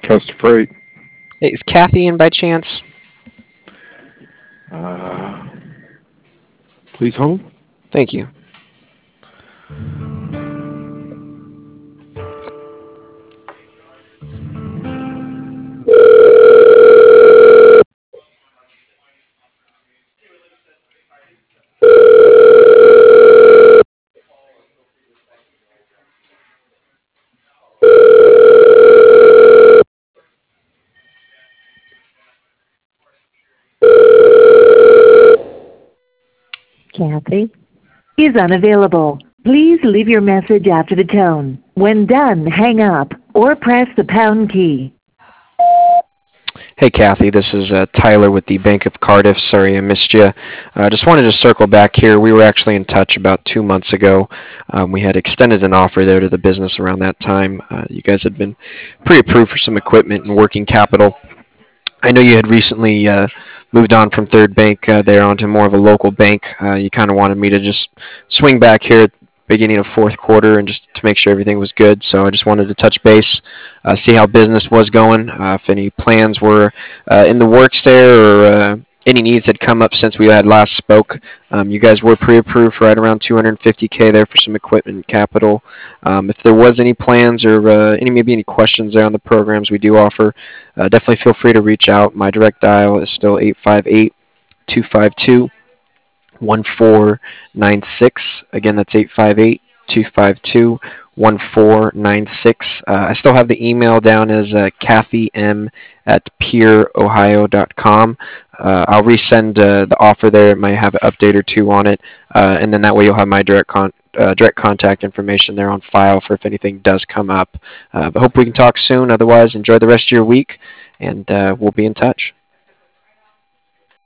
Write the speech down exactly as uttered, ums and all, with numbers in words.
Custer Freight. Hey, is Kathy in by chance? Uh, please hold. Thank you. Kathy is unavailable. Please leave your message after the tone. When done, hang up or press the pound key. Hey, Kathy, this is uh, Tyler with the Bank of Cardiff. Sorry I missed you. I uh, just wanted to circle back here. We were actually in touch about two months ago. Um, we had extended an offer there to the business around that time. Uh, you guys had been pre-approved for some equipment and working capital. I know you had recently uh, moved on from Third Bank uh, there onto more of a local bank. Uh, you kind of wanted me to just swing back here at the beginning of fourth quarter and just to make sure everything was good. So I just wanted to touch base, uh, see how business was going, uh, if any plans were uh, in the works there, or uh, any needs had come up since we had last spoke. Um, you guys were pre-approved for right around two hundred fifty K there for some equipment and capital. Um, if there was any plans or uh, any maybe any questions there on the programs we do offer, uh, definitely feel free to reach out. My direct dial is still eight five eight, two five two, one four nine six. Again, that's eight five eight, two five two, one four nine six. Uh, I still have the email down as uh, Kathy M at peer ohio dot com. Uh, I'll resend uh, the offer there. It might have an update or two on it, uh, and then that way you'll have my direct con- uh, direct contact information there on file for if anything does come up. Uh, but hope we can talk soon. Otherwise, enjoy the rest of your week, and uh, we'll be in touch.